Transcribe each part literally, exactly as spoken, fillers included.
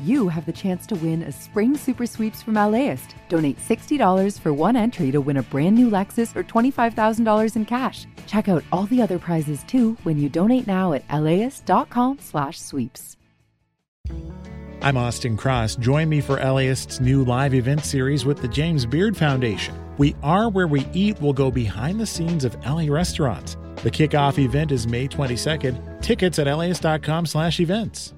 you have the chance to win a spring super sweeps from LAist. Donate sixty dollars for one entry to win a brand new Lexus or twenty-five thousand dollars in cash. Check out all the other prizes too when you donate now at laist.com slash sweeps. I'm Austin Cross. Join me for LAist's new live event series with the James Beard Foundation. We Are Where We Eat will go behind the scenes of L A restaurants. The kickoff event is May twenty-second. Tickets at laist.com slash events.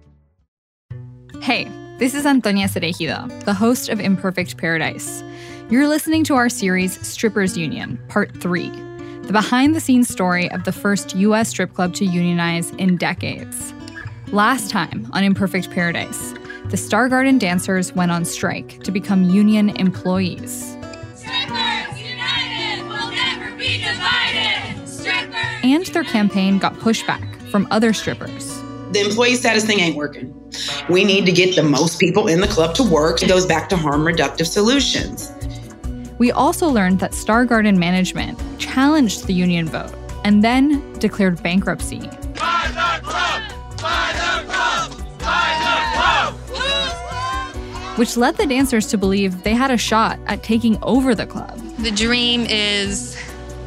Hey, this is Antonia Cereijido, the host of Imperfect Paradise. You're listening to our series Strippers Union, Part three, the behind-the-scenes story of the first U S strip club to unionize in decades. Last time on Imperfect Paradise, the Star Garden dancers went on strike to become union employees. Strippers united will never be divided! Strippers! And their campaign got pushback from other strippers. The employee status thing ain't working. We need to get the most people in the club to work. It goes back to harm reductive solutions. We also learned that Star Garden management challenged the union vote and then declared bankruptcy. Buy the club! Buy the club! Buy the club! Which led the dancers to believe they had a shot at taking over the club. The dream is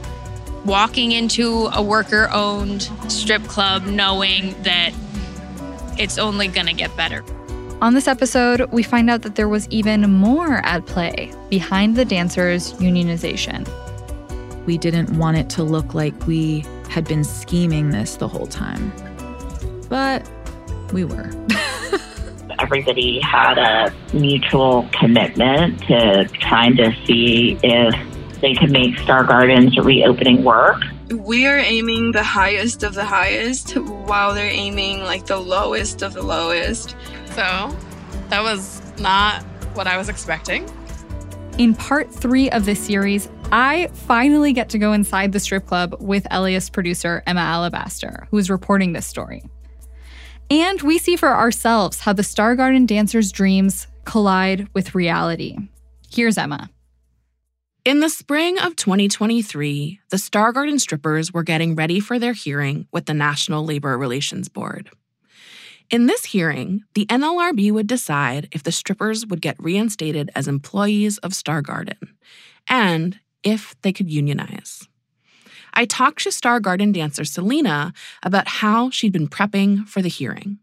walking into a worker-owned strip club knowing that it's only going to get better. On this episode, we find out that there was even more at play behind the dancers' unionization. We didn't want it to look like we had been scheming this the whole time. But we were. Everybody had a mutual commitment to trying to see if they could make Star Garden's reopening work. We are aiming the highest of the highest while they're aiming like the lowest of the lowest. So that was not what I was expecting. In part three of this series, I finally get to go inside the strip club with LAist producer Emma Alabaster, who is reporting this story. And we see for ourselves how the Star Garden dancers' dreams collide with reality. Here's Emma. In the spring of twenty twenty-three, the Star Garden strippers were getting ready for their hearing with the National Labor Relations Board. In this hearing, the N L R B would decide if the strippers would get reinstated as employees of Star Garden, and if they could unionize. I talked to Star Garden dancer Selena about how she'd been prepping for the hearing.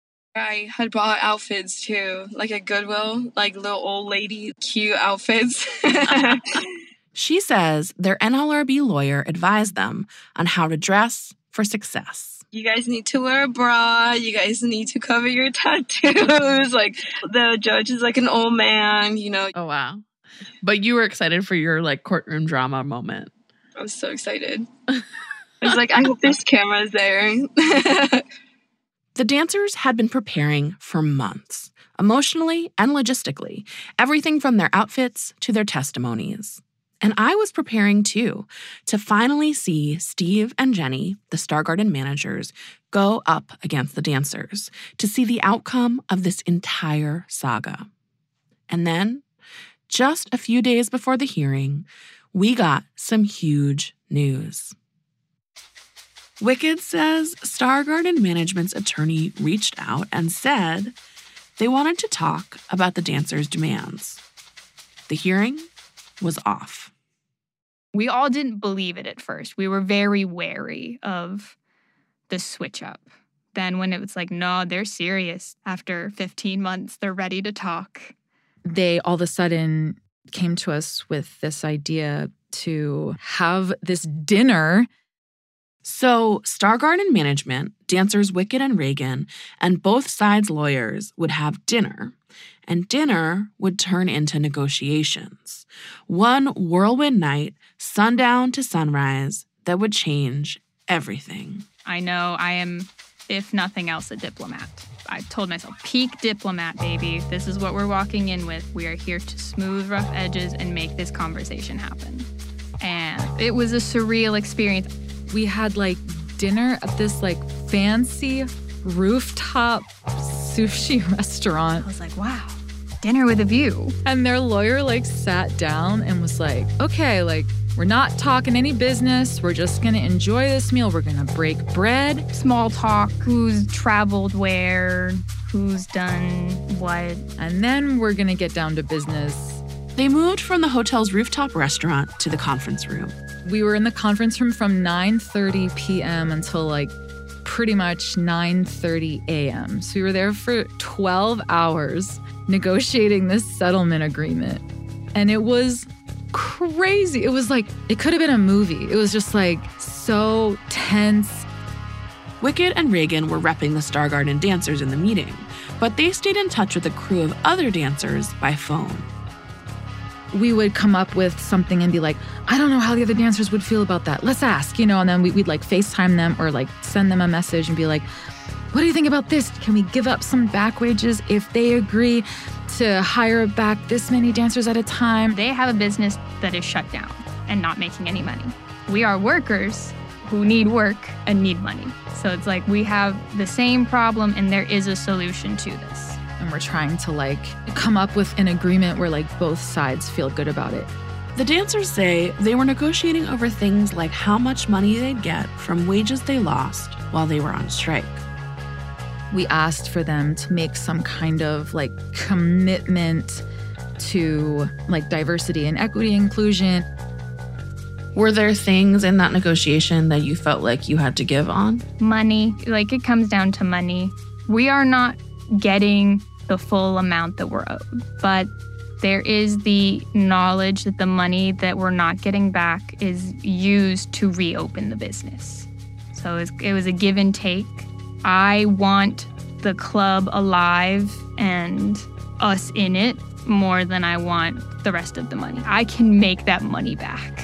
I had bought outfits too, like at Goodwill, like little old lady cute outfits. She says their N L R B lawyer advised them on how to dress for success. You guys need to wear a bra. You guys need to cover your tattoos. Like the judge is like an old man, you know. Oh, wow. But you were excited for your like courtroom drama moment. I was so excited. I was like, I hope there's cameras there. The dancers had been preparing for months, emotionally and logistically, everything from their outfits to their testimonies. And I was preparing too, to finally see Steve and Jenny, the Star Garden managers, go up against the dancers, to see the outcome of this entire saga. And then, just a few days before the hearing, we got some huge news. Wicked says Star Garden management's attorney reached out and said they wanted to talk about the dancers' demands. The hearing was off. We all didn't believe it at first. We were very wary of the switch up. Then when it was like, no, they're serious. After fifteen months, they're ready to talk. They all of a sudden came to us with this idea to have this dinner. So Star Garden management, dancers Wicked and Reagan, and both sides' lawyers would have dinner. And dinner would turn into negotiations. One whirlwind night, sundown to sunrise, that would change everything. I know I am, if nothing else, a diplomat. I told myself, peak diplomat, baby. This is what we're walking in with. We are here to smooth rough edges and make this conversation happen. And it was a surreal experience. We had like dinner at this like fancy rooftop sushi restaurant. I was like, wow, dinner with a view. And their lawyer like sat down and was like, okay, like we're not talking any business. We're just going to enjoy this meal. We're going to break bread. Small talk. Who's traveled where? who's done what. And then we're going to get down to business. They moved from the hotel's rooftop restaurant to the conference room. We were in the conference room from nine thirty p.m. until like pretty much nine thirty a.m. So we were there for twelve hours negotiating this settlement agreement. And it was crazy. It was like, it could have been a movie. It was just like so tense. Wicked and Reagan were repping the Star Garden dancers in the meeting, but they stayed in touch with a crew of other dancers by phone. We would come up with something and be like, I don't know how the other dancers would feel about that. Let's ask, you know, and then we, we'd like FaceTime them or like send them a message and be like, what do you think about this? Can we give up some back wages if they agree to hire back this many dancers at a time? They have a business that is shut down and not making any money. We are workers who need work and need money. So it's like we have the same problem and there is a solution to this. And we're trying to like come up with an agreement where like both sides feel good about it. The dancers say they were negotiating over things like how much money they'd get from wages they lost while they were on strike. We asked for them to make some kind of like commitment to like diversity and equity inclusion. Were there things in that negotiation that you felt like you had to give on? Money, like it comes down to money. We are not getting the full amount that we're owed, but there is the knowledge that the money that we're not getting back is used to reopen the business. So it was, it was a give and take. I want the club alive and us in it more than I want the rest of the money. I can make that money back.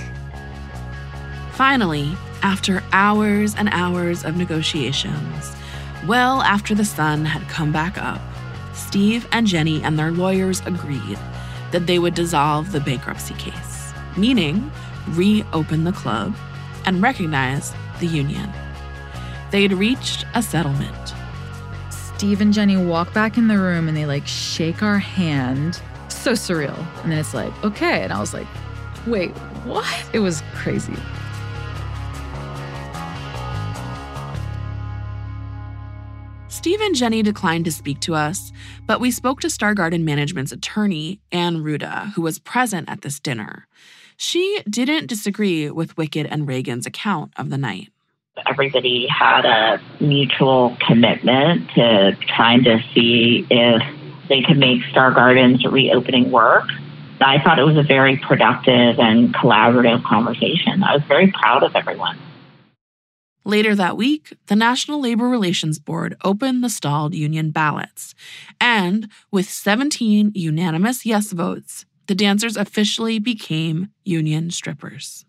Finally, after hours and hours of negotiations, well after the sun had come back up, Steve and Jenny and their lawyers agreed that they would dissolve the bankruptcy case, meaning reopen the club and recognize the union. They had reached a settlement. Steve and Jenny walk back in the room and they like shake our hand. So surreal. And then it's like, okay. And I was like, wait, what? It was crazy. Steve and Jenny declined to speak to us, but we spoke to Star Garden Management's attorney, Ann Ruda, who was present at this dinner. She didn't disagree with Wicked and Reagan's account of the night. Everybody had a mutual commitment to trying to see if they could make Star Garden's reopening work. I thought it was a very productive and collaborative conversation. I was very proud of everyone. Later that week, the National Labor Relations Board opened the stalled union ballots. And with seventeen unanimous yes votes, the dancers officially became union strippers.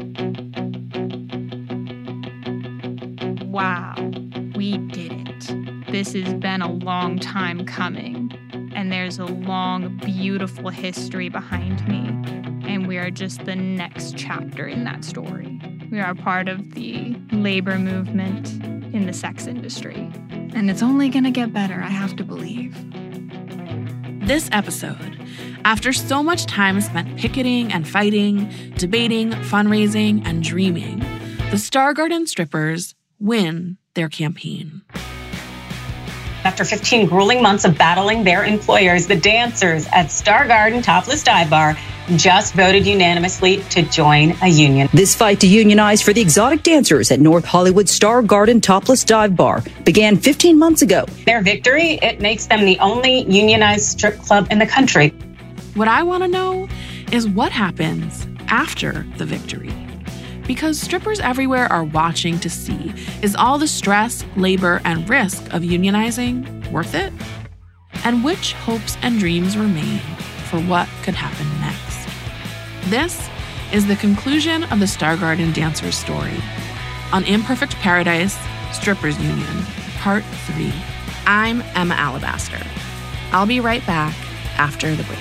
Wow, we did it. This has been a long time coming. And there's a long, beautiful history behind me. And we are just the next chapter in that story. We are part of the labor movement in the sex industry. And it's only going to get better, I have to believe. This episode, after so much time spent picketing and fighting, debating, fundraising, and dreaming, the Star Garden strippers win their campaign. After fifteen grueling months of battling their employers, the dancers at Star Garden Topless Dive Bar just voted unanimously to join a union. This fight to unionize for the exotic dancers at North Hollywood Star Garden Topless Dive Bar began fifteen months ago. Their victory, it makes them the only unionized strip club in the country. What I want to know is what happens after the victory. Because strippers everywhere are watching to see, is all the stress, labor, and risk of unionizing worth it? And which hopes and dreams remain for what could happen next? This is the conclusion of the Star Garden dancers' story. On Imperfect Paradise, Strippers Union, Part three. I'm Emma Alabaster. I'll be right back after the break.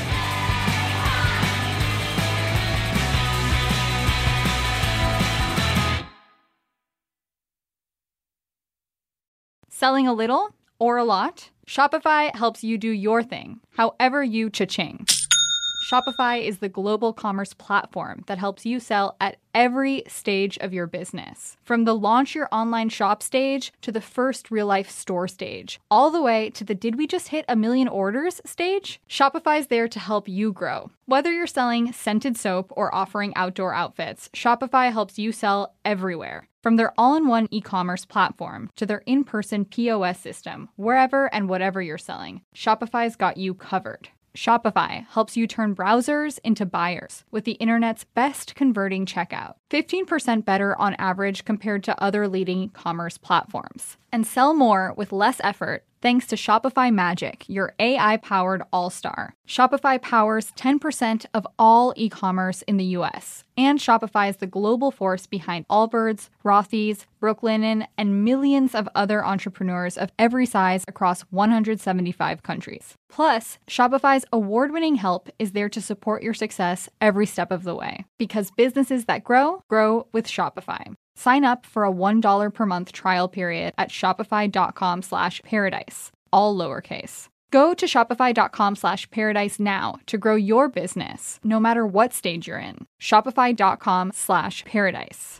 Selling a little or a lot? Shopify helps you do your thing, however you cha-ching. Shopify is the global commerce platform that helps you sell at every stage of your business. From the launch your online shop stage to the first real-life store stage, all the way to the did we just hit a million orders stage? Shopify's there to help you grow. Whether you're selling scented soap or offering outdoor outfits, Shopify helps you sell everywhere. From their all-in-one e-commerce platform to their in-person P O S system, wherever and whatever you're selling, Shopify's got you covered. Shopify helps you turn browsers into buyers with the internet's best converting checkout, fifteen percent better on average compared to other leading commerce platforms. And sell more with less effort thanks to Shopify Magic, your A I-powered all-star. Shopify powers ten percent of all e-commerce in the U S, and Shopify is the global force behind Allbirds, Rothy's, Brooklinen, and millions of other entrepreneurs of every size across one hundred seventy-five countries. Plus, Shopify's award-winning help is there to support your success every step of the way. Because businesses that grow, grow with Shopify. Sign up for a one dollar per month trial period at shopify.com slash paradise, all lowercase. Go to shopify.com slash paradise now to grow your business, no matter what stage you're in. Shopify.com slash paradise.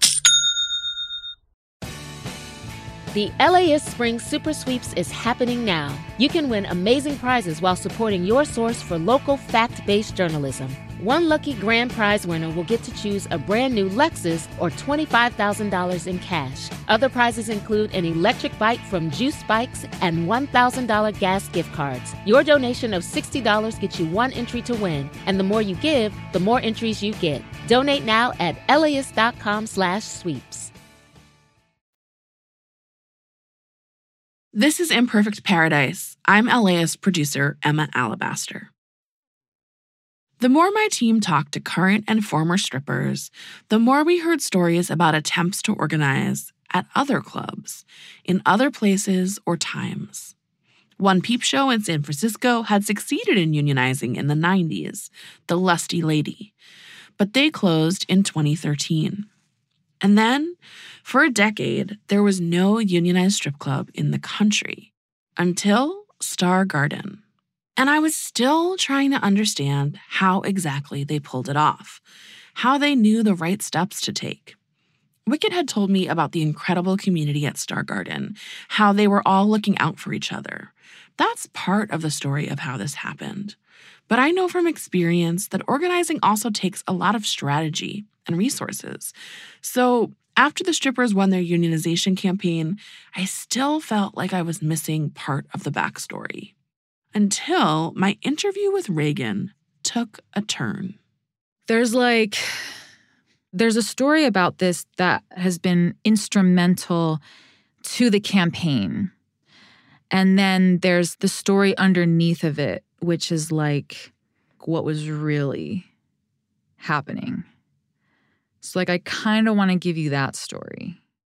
The L A ist Spring Super Sweeps is happening now. You can win amazing prizes while supporting your source for local fact-based journalism. One lucky grand prize winner will get to choose a brand new Lexus or twenty-five thousand dollars in cash. Other prizes include an electric bike from Juice Bikes and one thousand dollars gas gift cards. Your donation of sixty dollars gets you one entry to win, and the more you give, the more entries you get. Donate now at laist.com slash sweeps. This is Imperfect Paradise. I'm LAist producer Emma Alabaster. The more my team talked to current and former strippers, the more we heard stories about attempts to organize at other clubs, in other places or times. One peep show in San Francisco had succeeded in unionizing in the nineties, the Lusty Lady, but they closed in twenty thirteen. And then, for a decade, there was no unionized strip club in the country, until Star Garden. And I was still trying to understand how exactly they pulled it off, how they knew the right steps to take. Wicked had told me about the incredible community at Star Garden, how they were all looking out for each other. That's part of the story of how this happened. But I know from experience that organizing also takes a lot of strategy and resources. So after the strippers won their unionization campaign, I still felt like I was missing part of the backstory. Until my interview with Reagan took a turn. There's like, there's a story about this that has been instrumental to the campaign. And then there's the story underneath of it, which is like what was really happening. So like, I kind of want to give you that story.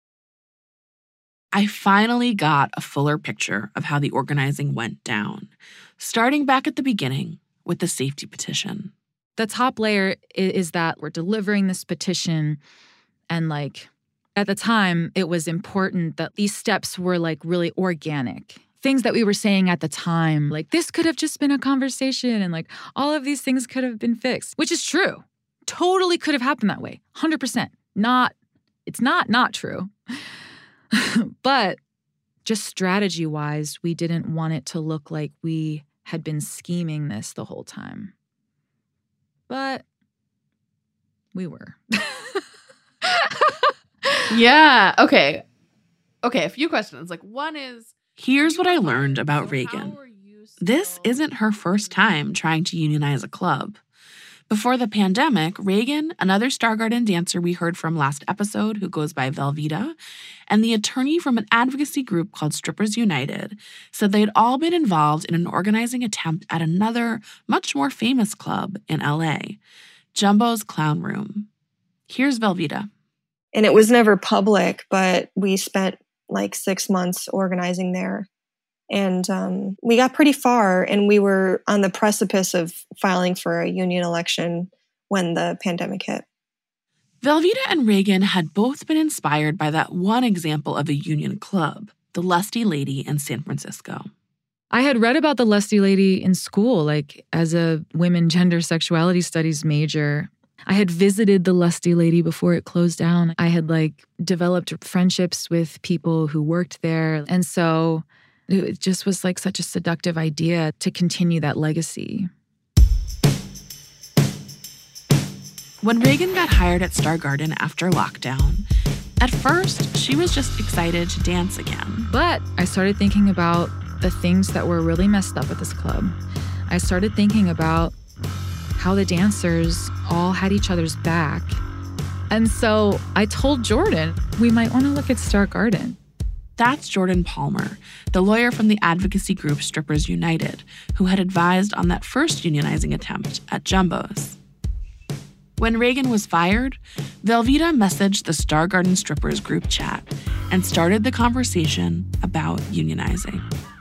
I finally got a fuller picture of how the organizing went down, starting back at the beginning with the safety petition. The top layer is that we're delivering this petition, and like at the time, it was important that these steps were like really organic. Things that we were saying at the time, like this could have just been a conversation and like all of these things could have been fixed, which is true. Totally could have happened that way. one hundred percent. Not, it's not not true. But just strategy-wise, we didn't want it to look like we had been scheming this the whole time. But we were. Yeah. Okay. Okay, a few questions. Like, one is... Here's what I learned about Reagan. This isn't her first time trying to unionize a club. Before the pandemic, Reagan, another Star Garden dancer we heard from last episode who goes by Velveeta, and the attorney from an advocacy group called Strippers United said they'd all been involved in an organizing attempt at another, much more famous club in L A, Jumbo's Clown Room. Here's Velveeta. And it was never public, but we spent like six months organizing there. And um, we got pretty far, and we were on the precipice of filing for a union election when the pandemic hit. Velveeta and Reagan had both been inspired by that one example of a union club, the Lusty Lady in San Francisco. I had read about the Lusty Lady in school, like as a women gender sexuality studies major. I had visited the Lusty Lady before it closed down. I had like developed friendships with people who worked there. And so it just was like such a seductive idea to continue that legacy. When Reagan got hired at Star Garden after lockdown, at first, she was just excited to dance again. But I started thinking about the things that were really messed up at this club. I started thinking about how the dancers all had each other's back. And so I told Jordan, we might want to look at Star Garden. That's Jordan Palmer, the lawyer from the advocacy group Strippers United, who had advised on that first unionizing attempt at Jumbo's. When Reagan was fired, Velveeta messaged the Star Garden Strippers group chat and started the conversation about unionizing.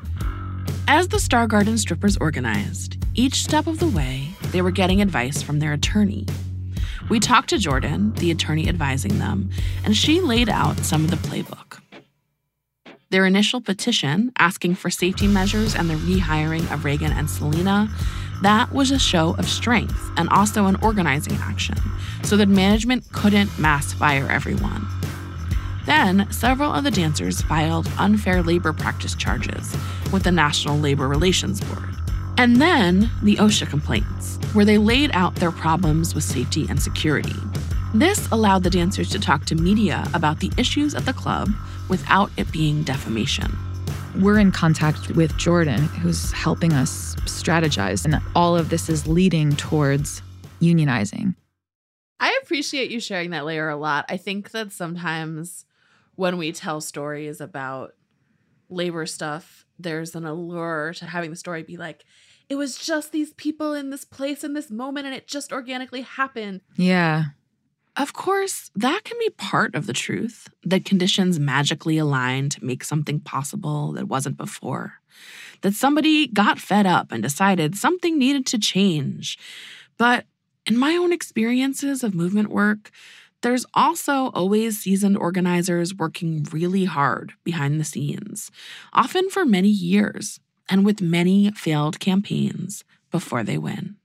As the Star Garden Strippers organized, each step of the way, they were getting advice from their attorney. We talked to Jordan, the attorney advising them, and she laid out some of the playbook. Their initial petition, asking for safety measures and the rehiring of Reagan and Selena, that was a show of strength and also an organizing action, so that management couldn't mass fire everyone. Then, several of the dancers filed unfair labor practice charges with the National Labor Relations Board. And then, the OSHA complaints, where they laid out their problems with safety and security. This allowed the dancers to talk to media about the issues at the club without it being defamation. We're in contact with Jordan, who's helping us strategize, and all of this is leading towards unionizing. I appreciate you sharing that layer a lot. I think that sometimes when we tell stories about labor stuff, there's an allure to having the story be like, it was just these people in this place in this moment and it just organically happened. Yeah. Of course, that can be part of the truth, that conditions magically align to make something possible that wasn't before. That somebody got fed up and decided something needed to change. But in my own experiences of movement work, there's also always seasoned organizers working really hard behind the scenes, often for many years, and with many failed campaigns before they win.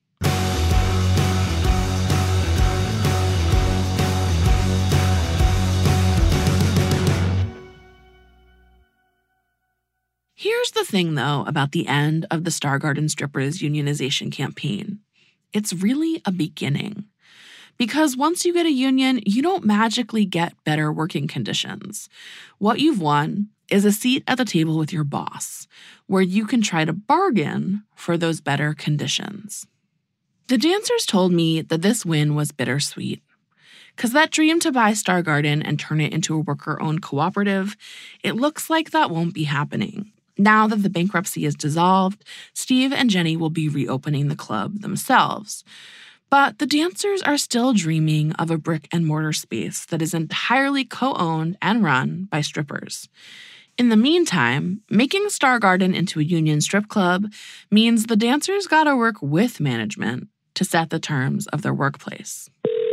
Here's the thing, though, about the end of the Star Garden Strippers unionization campaign. It's really a beginning. Because once you get a union, you don't magically get better working conditions. What you've won is a seat at the table with your boss, where you can try to bargain for those better conditions. The dancers told me that this win was bittersweet. Because that dream to buy Star Garden and turn it into a worker-owned cooperative, it looks like that won't be happening. Now that the bankruptcy is dissolved, Steve and Jenny will be reopening the club themselves. But the dancers are still dreaming of a brick-and-mortar space that is entirely co-owned and run by strippers. In the meantime, making Star Garden into a union strip club means the dancers gotta work with management to set the terms of their workplace.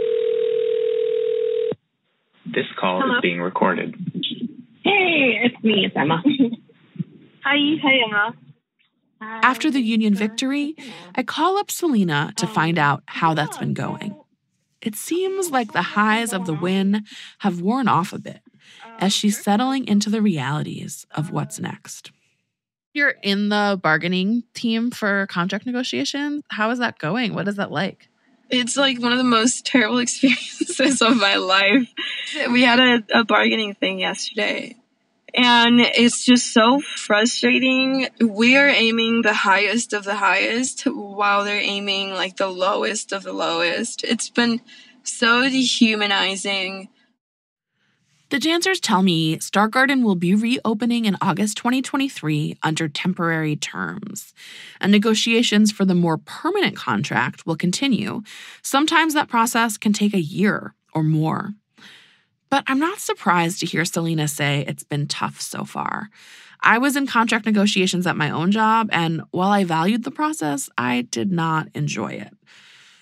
This call Hello? is being recorded. Hey, it's me, it's Emma. Hi, hi, Emma. After the union victory, I call up Selena to find out how that's been going. It seems like the highs of the win have worn off a bit as she's settling into the realities of what's next. You're in the bargaining team for contract negotiations. How is that going? What is that like? It's like one of the most terrible experiences of my life. We had a, a bargaining thing yesterday. And it's just so frustrating. We are aiming the highest of the highest while they're aiming like the lowest of the lowest. It's been so dehumanizing. The dancers tell me Star Garden will be reopening in August twenty twenty-three under temporary terms, and negotiations for the more permanent contract will continue. Sometimes that process can take a year or more. But I'm not surprised to hear Selena say it's been tough so far. I was in contract negotiations at my own job, and while I valued the process, I did not enjoy it.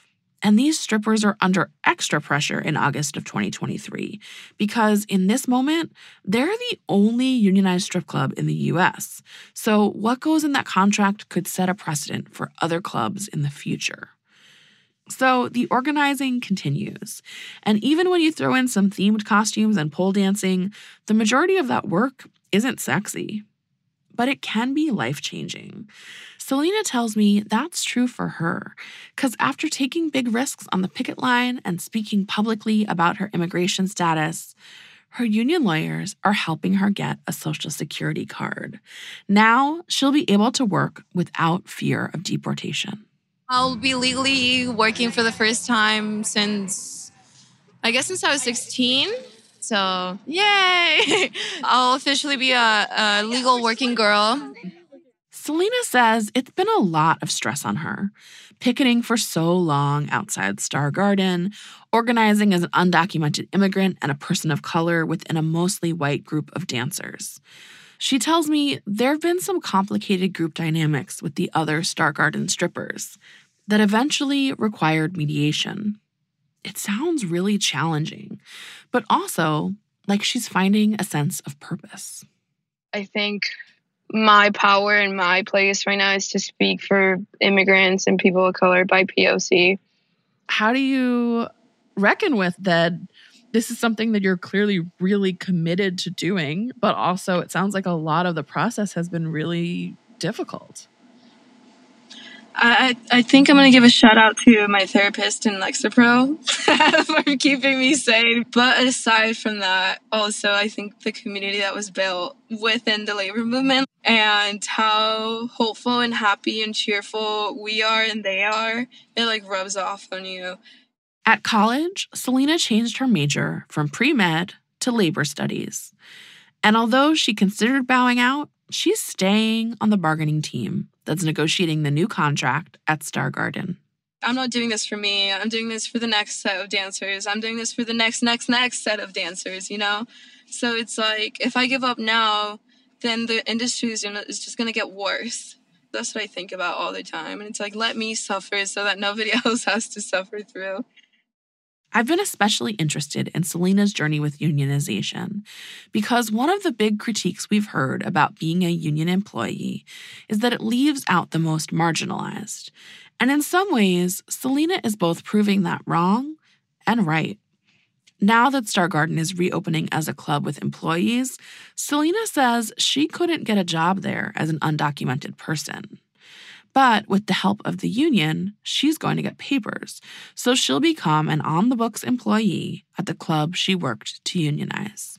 And these strippers are under extra pressure in August of twenty twenty-three because in this moment, they're the only unionized strip club in the U S. So what goes in that contract could set a precedent for other clubs in the future. So the organizing continues. And even when you throw in some themed costumes and pole dancing, the majority of that work isn't sexy. But it can be life-changing. Selena tells me that's true for her, because after taking big risks on the picket line and speaking publicly about her immigration status, her union lawyers are helping her get a Social Security card. Now she'll be able to work without fear of deportation. I'll be legally working for the first time since, I guess since I was sixteen. So, yay! I'll officially be a, a legal working girl. Selena says it's been a lot of stress on her, picketing for so long outside Star Garden, organizing as an undocumented immigrant and a person of color within a mostly white group of dancers. She tells me there have been some complicated group dynamics with the other Star Garden strippers that eventually required mediation. It sounds really challenging, but also like she's finding a sense of purpose. I think my power and my place right now is to speak for immigrants and people of color by P O C. How do you reckon with that this is something that you're clearly really committed to doing, but also it sounds like a lot of the process has been really difficult? I I think I'm going to give a shout out to my therapist in Lexapro for keeping me sane. But aside from that, also I think the community that was built within the labor movement and how hopeful and happy and cheerful we are and they are, it like rubs off on you. At college, Selena changed her major from pre-med to labor studies. And although she considered bowing out, she's staying on the bargaining team that's negotiating the new contract at Star Garden. I'm not doing this for me. I'm doing this for the next set of dancers. I'm doing this for the next, next, next set of dancers, you know? So it's like, if I give up now, then the industry is, you know, is just going to get worse. That's what I think about all the time. And it's like, let me suffer so that nobody else has to suffer through. I've been especially interested in Selena's journey with unionization because one of the big critiques we've heard about being a union employee is that it leaves out the most marginalized. And in some ways, Selena is both proving that wrong and right. Now that Star Garden is reopening as a club with employees, Selena says she couldn't get a job there as an undocumented person. But with the help of the union, she's going to get papers, so she'll become an on-the-books employee at the club she worked to unionize.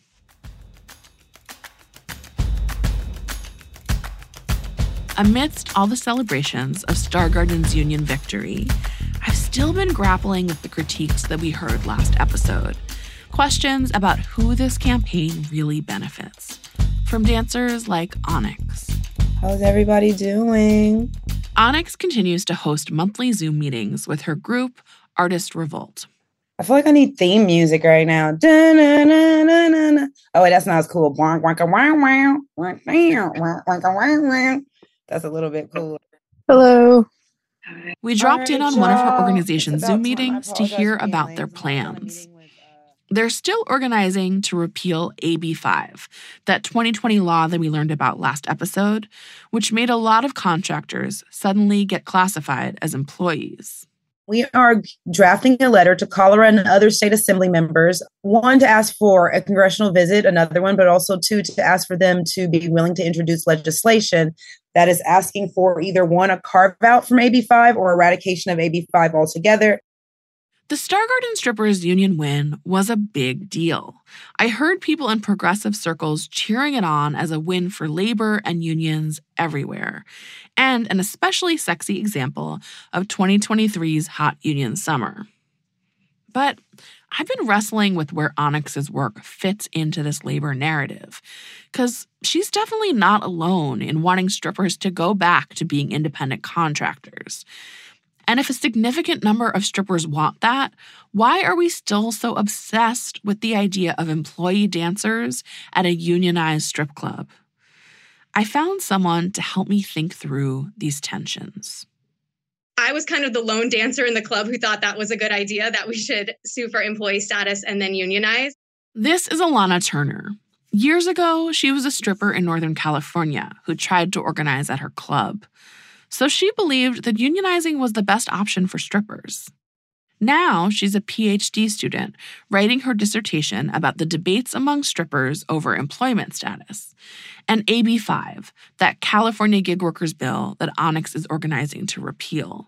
Amidst all the celebrations of Star Garden's union victory, I've still been grappling with the critiques that we heard last episode. Questions about who this campaign really benefits. From dancers like Onyx. How's everybody doing? Onyx continues to host monthly Zoom meetings with her group, Artist Revolt. I feel like I need theme music right now. Oh, wait, that's not as cool. That's a little bit cool. Hello. We dropped in on one of her organization's Zoom meetings to hear about their plans. They're still organizing to repeal A B five, that twenty twenty law that we learned about last episode, which made a lot of contractors suddenly get classified as employees. We are drafting a letter to Colorado and other state assembly members, one to ask for a congressional visit, another one, but also two to ask for them to be willing to introduce legislation that is asking for either one, a carve out from A B five or eradication of A B five altogether. The Star Garden Strippers union win was a big deal. I heard people in progressive circles cheering it on as a win for labor and unions everywhere, and an especially sexy example of twenty twenty-three's hot union summer. But I've been wrestling with where Onyx's work fits into this labor narrative, because she's definitely not alone in wanting strippers to go back to being independent contractors. And if a significant number of strippers want that, why are we still so obsessed with the idea of employee dancers at a unionized strip club? I found someone to help me think through these tensions. I was kind of the lone dancer in the club who thought that was a good idea, that we should sue for employee status and then unionize. This is Alana Turner. Years ago, she was a stripper in Northern California who tried to organize at her club. So she believed that unionizing was the best option for strippers. Now she's a P H D student writing her dissertation about the debates among strippers over employment status and A B five, that California gig workers bill that Onyx is organizing to repeal.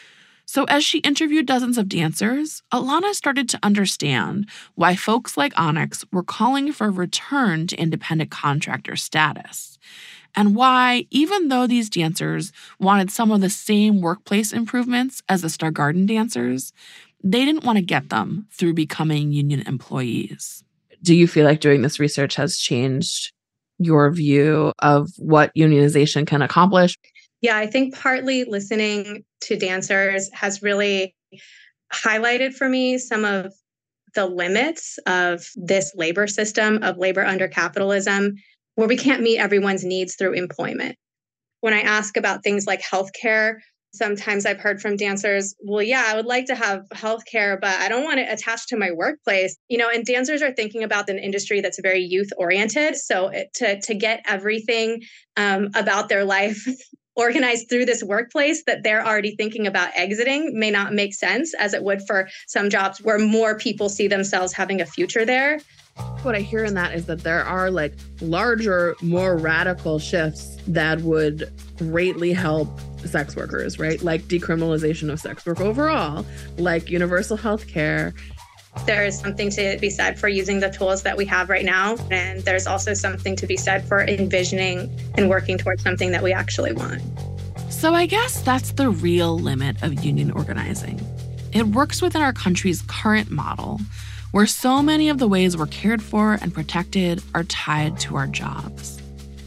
So as she interviewed dozens of dancers, Alana started to understand why folks like Onyx were calling for a return to independent contractor status, and why, even though these dancers wanted some of the same workplace improvements as the Star Garden dancers, they didn't want to get them through becoming union employees. Do you feel like doing this research has changed your view of what unionization can accomplish? Yeah, I think partly listening to dancers has really highlighted for me some of the limits of this labor system, of labor under capitalism, where we can't meet everyone's needs through employment. When I ask about things like healthcare, sometimes I've heard from dancers, well, yeah, I would like to have healthcare, but I don't want it attached to my workplace. You know, and dancers are thinking about an industry that's very youth oriented. So it, to, to get everything um, about their life organized through this workplace that they're already thinking about exiting may not make sense as it would for some jobs where more people see themselves having a future there. What I hear in that is that there are like larger, more radical shifts that would greatly help sex workers, right? Like decriminalization of sex work overall, like universal health care. There is something to be said for using the tools that we have right now. And there's also something to be said for envisioning and working towards something that we actually want. So I guess that's the real limit of union organizing. It works within our country's current model, where so many of the ways we're cared for and protected are tied to our jobs.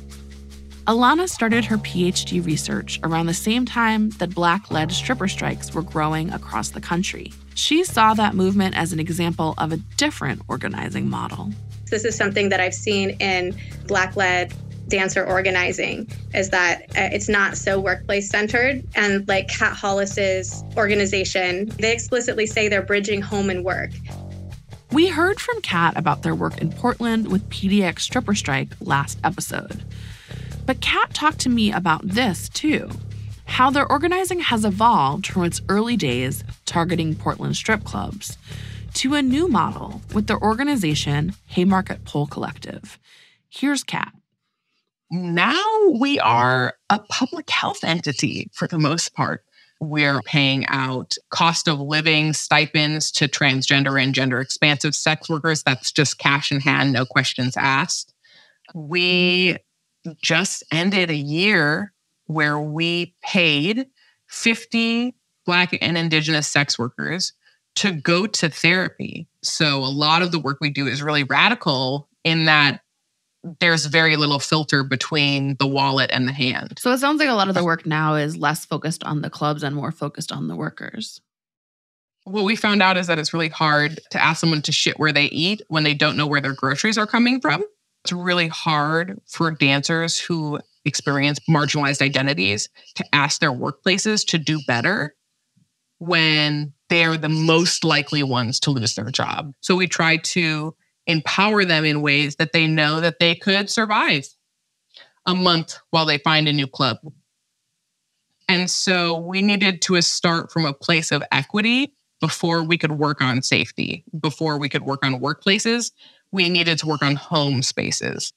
Alana started her P H D research around the same time that Black-led stripper strikes were growing across the country. She saw that movement as an example of a different organizing model. This is something that I've seen in Black-led dancer organizing, is that it's not so workplace-centered. And like Kat Hollis's organization, they explicitly say they're bridging home and work. We heard from Kat about their work in Portland with P D X Stripper Strike last episode. But Kat talked to me about this, too. How their organizing has evolved from its early days targeting Portland strip clubs to a new model with their organization, Haymarket Pole Collective. Here's Kat. Now we are a public health entity for the most part. We're paying out cost of living stipends to transgender and gender expansive sex workers. That's just cash in hand, no questions asked. We just ended a year where we paid fifty Black and Indigenous sex workers to go to therapy. So a lot of the work we do is really radical in that there's very little filter between the wallet and the hand. So it sounds like a lot of the work now is less focused on the clubs and more focused on the workers. What we found out is that it's really hard to ask someone to shit where they eat when they don't know where their groceries are coming from. It's really hard for dancers who experience marginalized identities to ask their workplaces to do better when they're the most likely ones to lose their job. So we try to empower them in ways that they know that they could survive a month while they find a new club. And so we needed to start from a place of equity before we could work on safety, before we could work on workplaces. We needed to work on home spaces.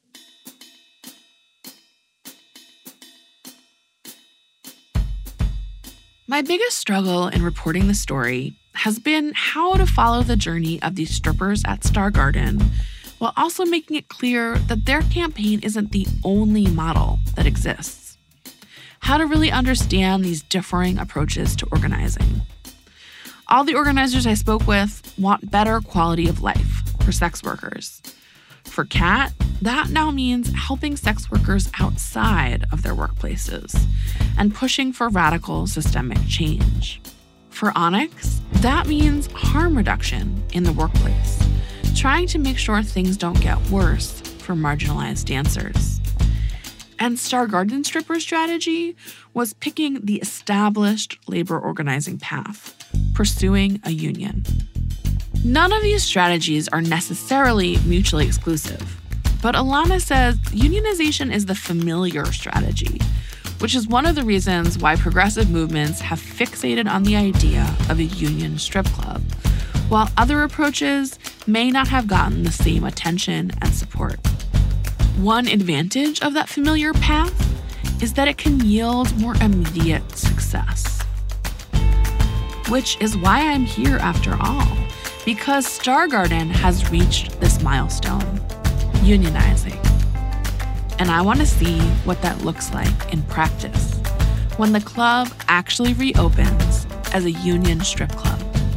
My biggest struggle in reporting the story has been how to follow the journey of these strippers at Star Garden while also making it clear that their campaign isn't the only model that exists. How to really understand these differing approaches to organizing. All the organizers I spoke with want better quality of life for sex workers. For Kat, that now means helping sex workers outside of their workplaces and pushing for radical systemic change. For Onyx, that means harm reduction in the workplace, trying to make sure things don't get worse for marginalized dancers. And Star Garden strippers' strategy was picking the established labor organizing path, pursuing a union. None of these strategies are necessarily mutually exclusive, but Alana says unionization is the familiar strategy, which is one of the reasons why progressive movements have fixated on the idea of a union strip club, while other approaches may not have gotten the same attention and support. One advantage of that familiar path is that it can yield more immediate success. Which is why I'm here after all, because Star Garden has reached this milestone, unionizing. And I want to see what that looks like in practice when the club actually reopens as a union strip club.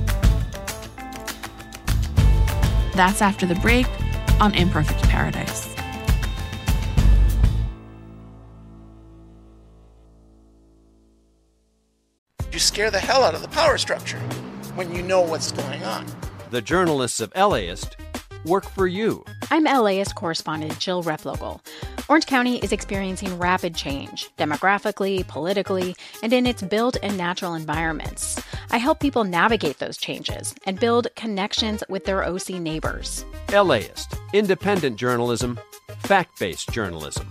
That's after the break on Imperfect Paradise. You scare the hell out of the power structure when you know what's going on. The journalists of LAist work for you. I'm LAist correspondent Jill Replogle. Orange County is experiencing rapid change, demographically, politically, and in its built and natural environments. I help people navigate those changes and build connections with their O C neighbors. LAist, independent journalism, fact-based journalism.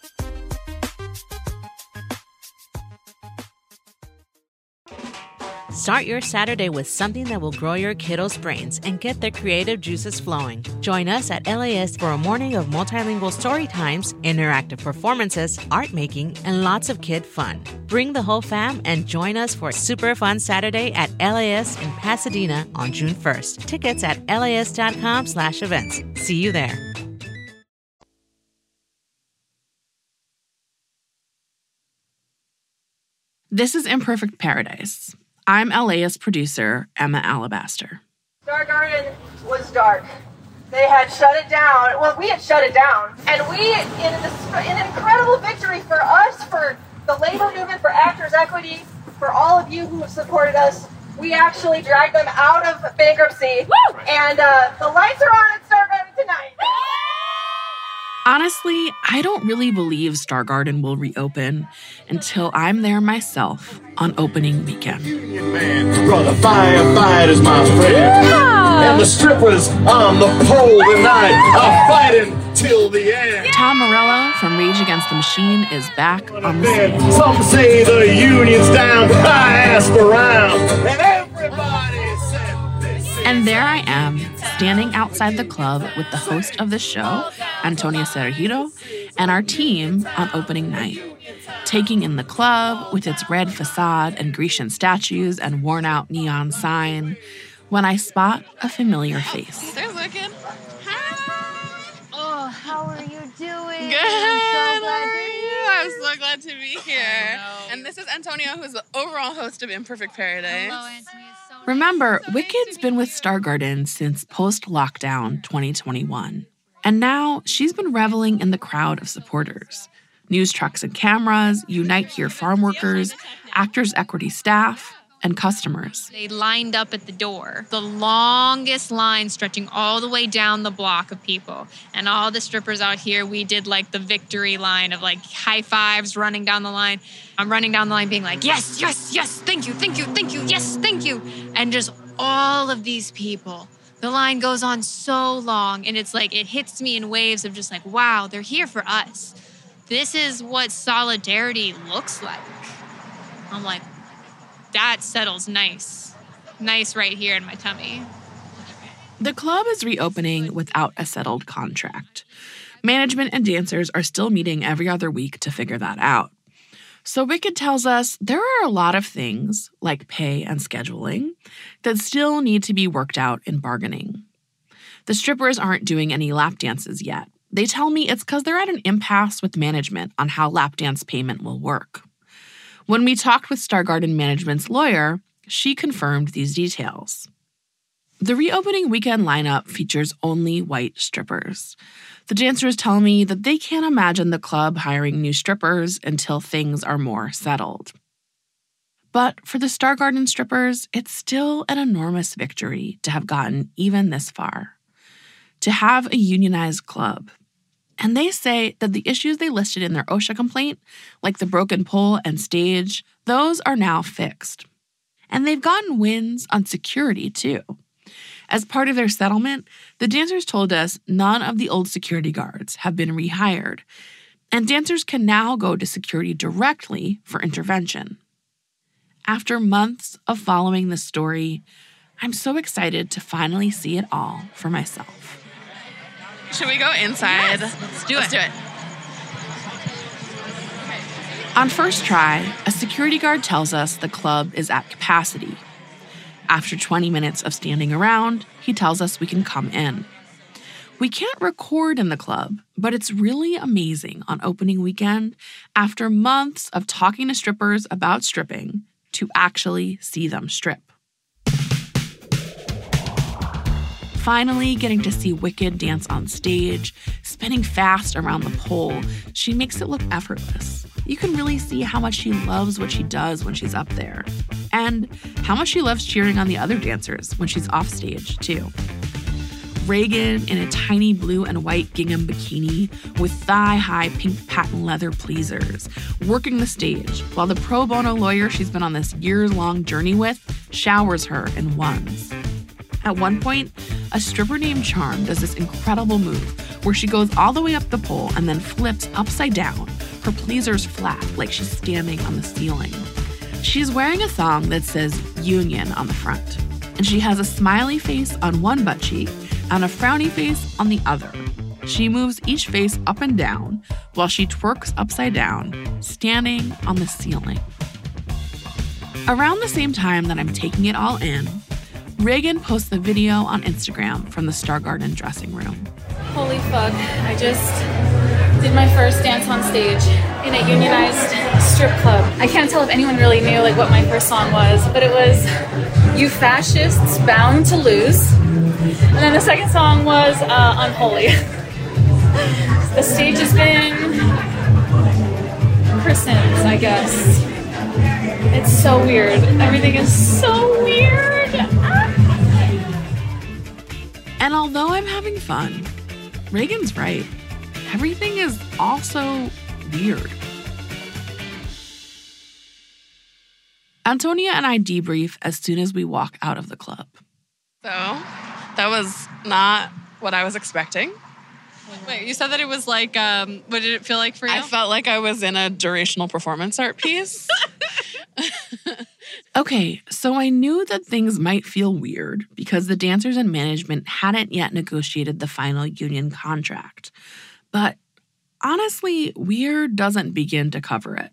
Start your Saturday with something that will grow your kiddos' brains and get their creative juices flowing. Join us at LAist for a morning of multilingual story times, interactive performances, art making, and lots of kid fun. Bring the whole fam and join us for a super fun Saturday at LAist in Pasadena on June first. Tickets at laist.com slash events. See you there. This is Imperfect Paradise. I'm LAist producer Emma Alabaster. Star Garden was dark. They had shut it down. Well, we had shut it down. And we, in, this, in an incredible victory for us, for the labor movement, for Actors Equity, for all of you who have supported us, we actually dragged them out of bankruptcy. Woo! And uh, the lights are on at Star Garden tonight. Honestly, I don't really believe Star Garden will reopen until I'm there myself on opening weekend. Brother firefighters, my friend. Yeah. And the strippers on the pole tonight are fighting till the end. Tom Morello from Rage Against the Machine is back on the scene. Some say the union's down, I ask around, and everybody said this. And there I am, standing outside the club with the host of the show, Antonia Cereijo, and our team on opening night, taking in the club with its red facade and Grecian statues and worn-out neon sign, when I spot a familiar face. There's looking. Oh, how are you doing? Good. I'm so glad to you. I'm so glad to be here. And this is Antonia, who's the overall host of Imperfect Paradise. Hello, Antonia. Remember, Wicked's been with Star Garden since post-lockdown twenty twenty-one. And now she's been reveling in the crowd of supporters. News trucks and cameras, Unite Here farm workers, Actors Equity staff, and customers. They lined up at the door. The longest line stretching all the way down the block of people. And all the strippers out here, we did like the victory line of like high fives running down the line. I'm running down the line being like, yes, yes, yes, thank you, thank you, thank you, yes, thank you. And just all of these people. The line goes on so long, and it's like it hits me in waves of just like, wow, they're here for us. This is what solidarity looks like. I'm like, that settles nice. Nice right here in my tummy. The club is reopening without a settled contract. Management and dancers are still meeting every other week to figure that out. So Wicked tells us there are a lot of things, like pay and scheduling, that still need to be worked out in bargaining. The strippers aren't doing any lap dances yet. They tell me it's because they're at an impasse with management on how lap dance payment will work. When we talked with Star Garden management's lawyer, she confirmed these details. The reopening weekend lineup features only white strippers. The dancers tell me that they can't imagine the club hiring new strippers until things are more settled. But for the Star Garden strippers, it's still an enormous victory to have gotten even this far. To have a unionized club. And they say that the issues they listed in their OSHA complaint, like the broken pole and stage, those are now fixed. And they've gotten wins on security, too. As part of their settlement, the dancers told us none of the old security guards have been rehired, and dancers can now go to security directly for intervention. After months of following this story, I'm so excited to finally see it all for myself. Should we go inside? Yes, let's do let's it. do it. On first try, a security guard tells us the club is at capacity. After twenty minutes of standing around, he tells us we can come in. We can't record in the club, but it's really amazing on opening weekend, after months of talking to strippers about stripping, to actually see them strip. Finally getting to see Wicked dance on stage, spinning fast around the pole, she makes it look effortless. You can really see how much she loves what she does when she's up there, and how much she loves cheering on the other dancers when she's off stage, too. Reagan in a tiny blue and white gingham bikini with thigh-high pink patent leather pleasers, working the stage while the pro bono lawyer she's been on this years-long journey with showers her in ones. At one point, a stripper named Charm does this incredible move where she goes all the way up the pole and then flips upside down, her pleasers flat like she's standing on the ceiling. She's wearing a thong that says Union on the front, and she has a smiley face on one butt cheek and a frowny face on the other. She moves each face up and down while she twerks upside down, standing on the ceiling. Around the same time that I'm taking it all in, Reagan posts the video on Instagram from the Star Garden dressing room. Holy fuck, I just did my first dance on stage in a unionized strip club. I can't tell if anyone really knew like what my first song was, but it was You Fascists Bound to Lose. And then the second song was uh, Unholy. The stage has been christened, I guess. It's so weird. Everything is so weird. And although I'm having fun, Reagan's right. Everything is also weird. Antonia and I debrief as soon as we walk out of the club. So, that was not what I was expecting. Wait, you said that it was like, um, what did it feel like for you? I felt like I was in a durational performance art piece. Okay, so I knew that things might feel weird because the dancers and management hadn't yet negotiated the final union contract. But honestly, weird doesn't begin to cover it.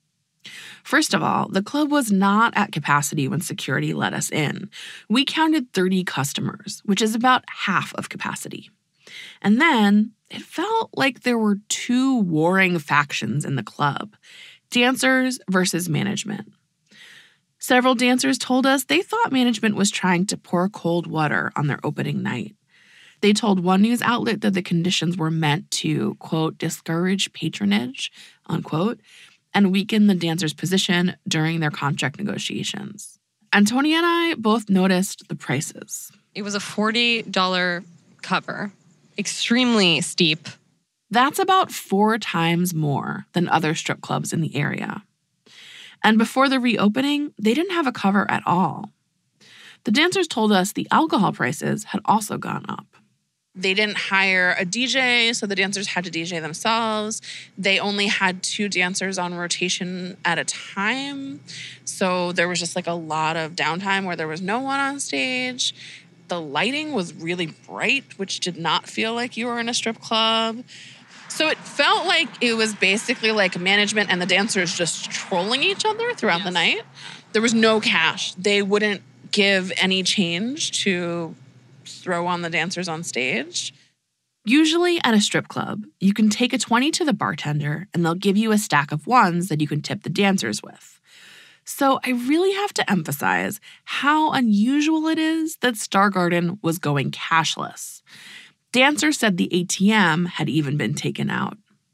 First of all, the club was not at capacity when security let us in. We counted thirty customers, which is about half of capacity. And then it felt like there were two warring factions in the club, dancers versus management. Several dancers told us they thought management was trying to pour cold water on their opening night. They told one news outlet that the conditions were meant to, quote, discourage patronage, unquote, and weaken the dancers' position during their contract negotiations. Antonia and I both noticed the prices. It was a forty dollars cover. Extremely steep. That's about four times more than other strip clubs in the area. And before the reopening, they didn't have a cover at all. The dancers told us the alcohol prices had also gone up. They didn't hire a D J, so the dancers had to D J themselves. They only had two dancers on rotation at a time. So there was just like a lot of downtime where there was no one on stage. The lighting was really bright, which did not feel like you were in a strip club. So it felt like it was basically like management and the dancers just trolling each other throughout yes. the night. There was no cash. They wouldn't give any change to throw on the dancers on stage. Usually at a strip club, you can take a twenty to the bartender and they'll give you a stack of ones that you can tip the dancers with. So I really have to emphasize how unusual it is that Star Garden was going cashless. Dancers said the A T M had even been taken out.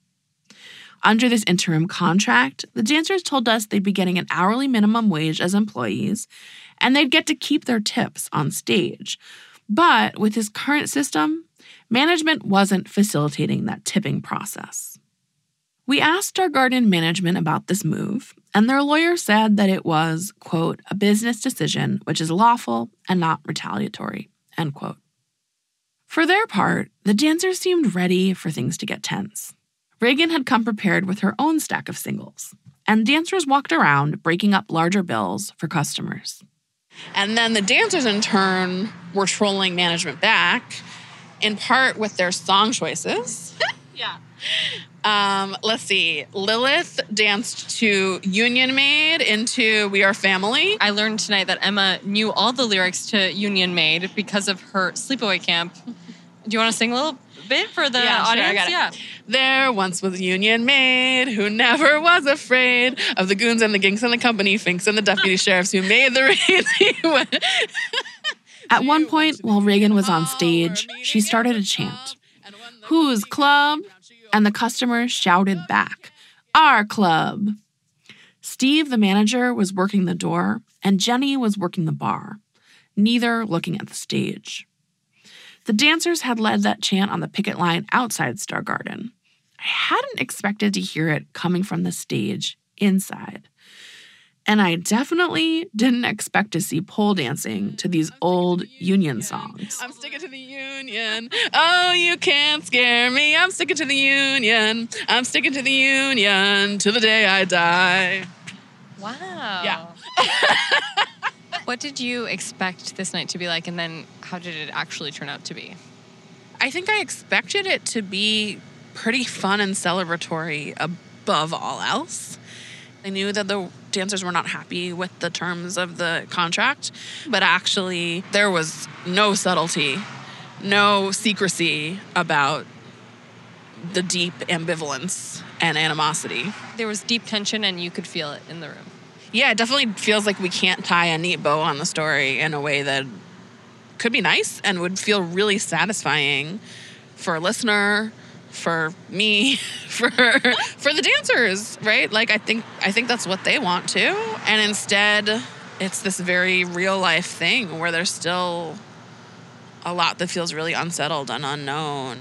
Under this interim contract, the dancers told us they'd be getting an hourly minimum wage as employees, and they'd get to keep their tips on stage. But with his current system, management wasn't facilitating that tipping process. We asked Star Garden management about this move, and their lawyer said that it was, quote, a business decision which is lawful and not retaliatory, end quote. For their part, the dancers seemed ready for things to get tense. Reagan had come prepared with her own stack of singles, and dancers walked around breaking up larger bills for customers. And then the dancers, in turn, were trolling management back, in part with their song choices. Yeah. Um, let's see. Lilith danced to Union Maid into We Are Family. I learned tonight that Emma knew all the lyrics to Union Maid because of her sleepaway camp. Do you want to sing a little bit for the Yeah, sure, audience? I got it. Yeah. There once was a Union Maid who never was afraid of the goons and the ginks and the company finks and the deputy sheriffs who made the raids. At one point, while Reagan was on stage, she started a chant. Whose club? And the customers shouted back, our club. Steve, the manager, was working the door, and Jenny was working the bar, neither looking at the stage. The dancers had led that chant on the picket line outside Star Garden. I hadn't expected to hear it coming from the stage inside. And I definitely didn't expect to see pole dancing to these old Union songs. I'm sticking to the Union. Oh, you can't scare me. I'm sticking to the Union. I'm sticking to the Union till the day I die. Wow. Yeah. What did you expect this night to be like, and then how did it actually turn out to be? I think I expected it to be pretty fun and celebratory above all else. I knew that the dancers were not happy with the terms of the contract, but actually there was no subtlety, no secrecy about the deep ambivalence and animosity. There was deep tension, and you could feel it in the room. Yeah, it definitely feels like we can't tie a neat bow on the story in a way that could be nice and would feel really satisfying for a listener, for me, for for the dancers, right? Like I think I think that's what they want too. And instead, it's this very real life thing where there's still a lot that feels really unsettled and unknown.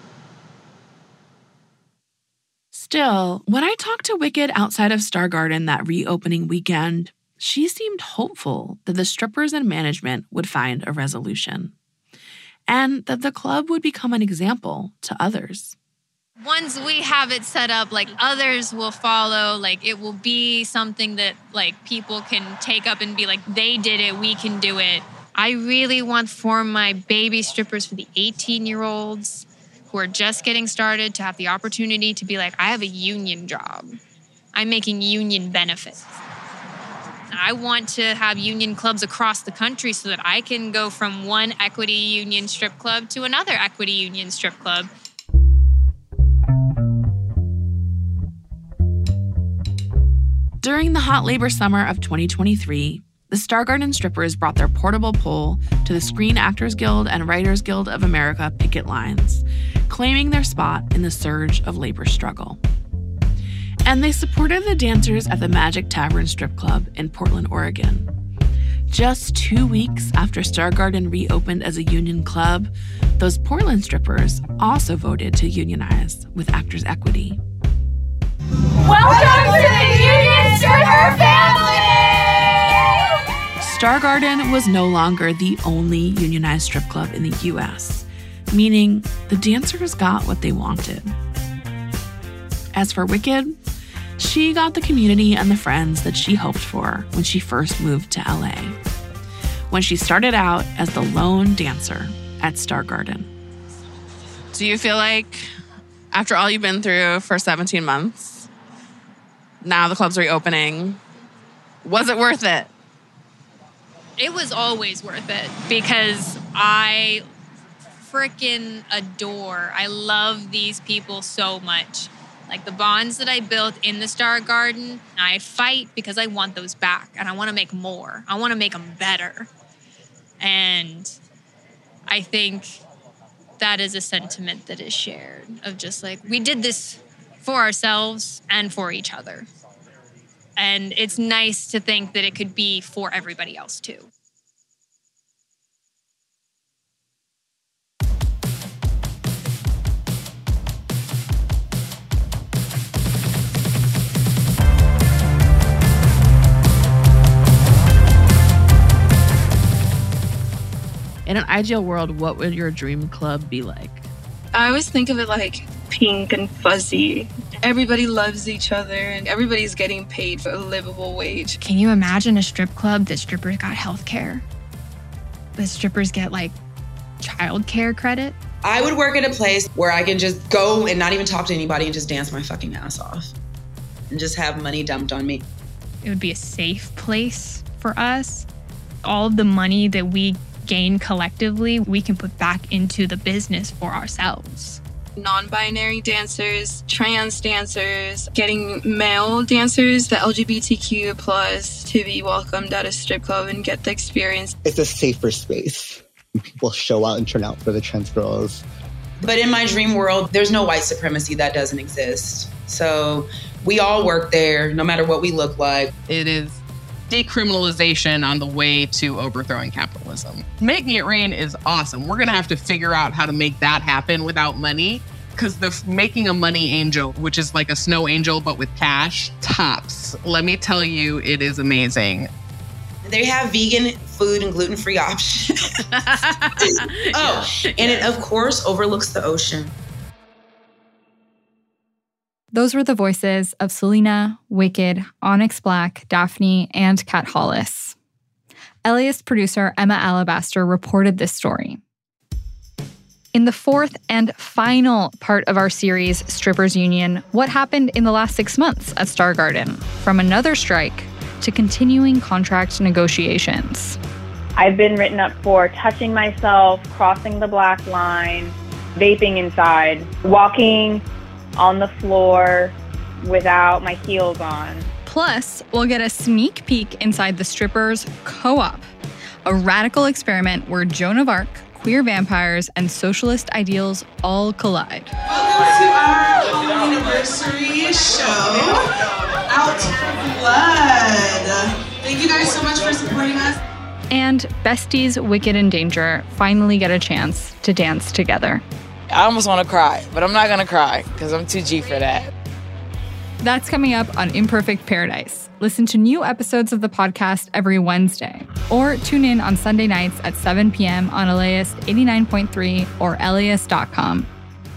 Still, when I talked to Wicked outside of Star Garden that reopening weekend, she seemed hopeful that the strippers and management would find a resolution, and that the club would become an example to others. Once we have it set up, like others will follow, like it will be something that like people can take up and be like, they did it, we can do it. I really want for my baby strippers, for the eighteen year olds who are just getting started, to have the opportunity to be like, I have a union job. I'm making union benefits. I want to have union clubs across the country so that I can go from one equity union strip club to another equity union strip club. During the hot labor summer of twenty twenty-three, the Star Garden strippers brought their portable pole to the Screen Actors Guild and Writers Guild of America picket lines, claiming their spot in the surge of labor struggle. And they supported the dancers at the Magic Tavern Strip Club in Portland, Oregon. Just two weeks after Star Garden reopened as a union club, those Portland strippers also voted to unionize with Actors Equity. Welcome to the Union Stripper family! Star Garden was no longer the only unionized strip club in the U S, meaning the dancers got what they wanted. As for Wicked, she got the community and the friends that she hoped for when she first moved to L A, when she started out as the lone dancer at Star Garden. Do you feel like after all you've been through for seventeen months, now the club's reopening, was it worth it? It was always worth it because I freaking adore, I love these people so much. Like the bonds that I built in the Star Garden, I fight because I want those back and I want to make more. I want to make them better. And I think that is a sentiment that is shared of just like, we did this for ourselves and for each other. And it's nice to think that it could be for everybody else too. In an ideal world, what would your dream club be like? I always think of it like pink and fuzzy. Everybody loves each other and everybody's getting paid for a livable wage. Can you imagine a strip club that strippers got health care? The strippers get like child care credit? I would work at a place where I can just go and not even talk to anybody and just dance my fucking ass off and just have money dumped on me. It would be a safe place for us. All of the money that we gain collectively, we can put back into the business for ourselves. Non-binary dancers, trans dancers, getting male dancers, the L G B T Q plus, to be welcomed at a strip club and get the experience. It's a safer space. People show out and turn out for the trans girls. But in my dream world, there's no white supremacy. That doesn't exist. So we all work there, no matter what we look like. It is decriminalization on the way to overthrowing capitalism. Making it rain is awesome. We're going to have to figure out how to make that happen without money, because the making a money angel, which is like a snow angel but with cash, tops. Let me tell you, it is amazing. They have vegan food and gluten-free options. Oh, and it, of course, overlooks the ocean. Those were the voices of Selena, Wicked, Onyx Black, Daphne, and Kat Hollis. LAist producer Emma Alabaster reported this story. In the fourth and final part of our series, Strippers Union, what happened in the last six months at Star Garden? From another strike to continuing contract negotiations. I've been written up for touching myself, crossing the black line, vaping inside, walking on the floor without my heels on. Plus, we'll get a sneak peek inside the Strippers Co-op, a radical experiment where Joan of Arc, queer vampires, and socialist ideals all collide. Welcome to our home anniversary show, Out for Blood. Thank you guys so much for supporting us. And besties Wicked and Danger finally get a chance to dance together. I almost want to cry, but I'm not going to cry because I'm too G for that. That's coming up on Imperfect Paradise. Listen to new episodes of the podcast every Wednesday, or tune in on Sunday nights at seven p.m. on LAist eighty-nine point three or L Aist dot com.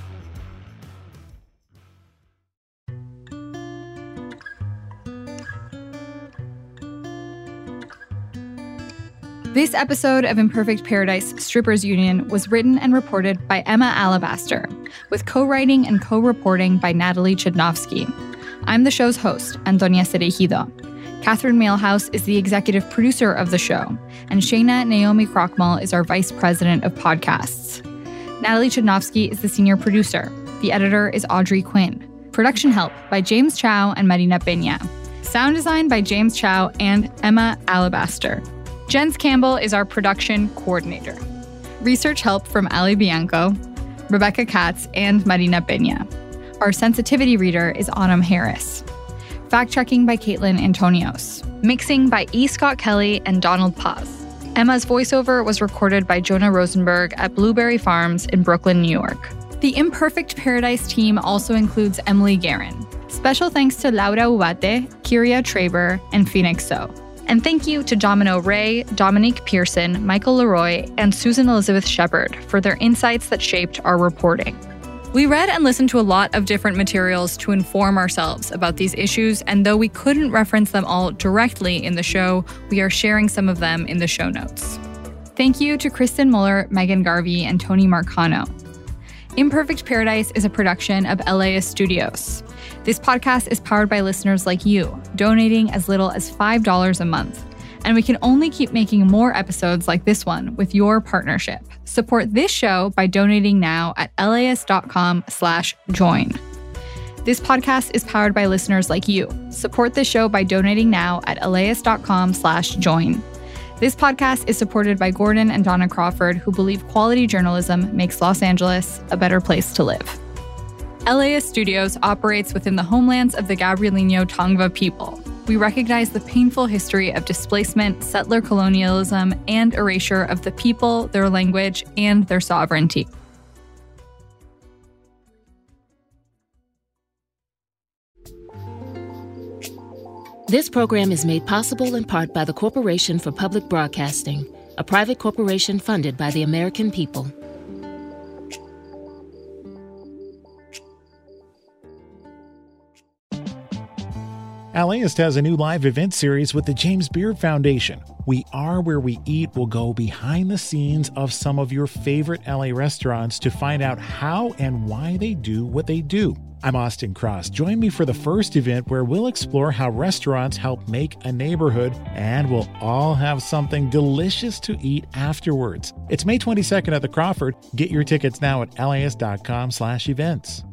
This episode of Imperfect Paradise Strippers Union was written and reported by Emma Alabaster, with co-writing and co-reporting by Natalie Chudnovsky. I'm the show's host, Antonia Cereijido. Catherine Mailhouse is the executive producer of the show, and Shayna Naomi Krochmal is our vice president of podcasts. Natalie Chudnovsky is the senior producer. The editor is Audrey Quinn. Production help by James Chow and Marina Peña. Sound design by James Chow and Emma Alabaster. Jens Campbell is our production coordinator. Research help from Ali Bianco, Rebecca Katz, and Marina Peña. Our sensitivity reader is Autumn Harris. Fact-checking by Caitlin Antonios. Mixing by E. Scott Kelly and Donald Paz. Emma's voiceover was recorded by Jonah Rosenberg at Blueberry Farms in Brooklyn, New York. The Imperfect Paradise team also includes Emily Guerin. Special thanks to Laura Ubate, Kyria Traber, and Phoenix So. And thank you to Domino Ray, Dominique Pearson, Michael Leroy, and Susan Elizabeth Shepard for their insights that shaped our reporting. We read and listened to a lot of different materials to inform ourselves about these issues, and though we couldn't reference them all directly in the show, we are sharing some of them in the show notes. Thank you to Kristen Muller, Megan Garvey, and Tony Marcano. Imperfect Paradise is a production of LAist Studios. This podcast is powered by listeners like you, donating as little as five dollars a month. And we can only keep making more episodes like this one with your partnership. Support this show by donating now at laist.com slash join. This podcast is powered by listeners like you. Support this show by donating now at laist.com slash join. This podcast is supported by Gordon and Donna Crawford, who believe quality journalism makes Los Angeles a better place to live. LAist Studios operates within the homelands of the Gabrielino Tongva people. We recognize the painful history of displacement, settler colonialism, and erasure of the people, their language, and their sovereignty. This program is made possible in part by the Corporation for Public Broadcasting. a private corporation funded by the American people. LAist has a new live event series with the James Beard Foundation. We Are Where We Eat will go behind the scenes of some of your favorite L A restaurants to find out how and why they do what they do. I'm Austin Cross. Join me for the first event where we'll explore how restaurants help make a neighborhood, and we'll all have something delicious to eat afterwards. It's May twenty-second at the Crawford. Get your tickets now at laist.com slash events.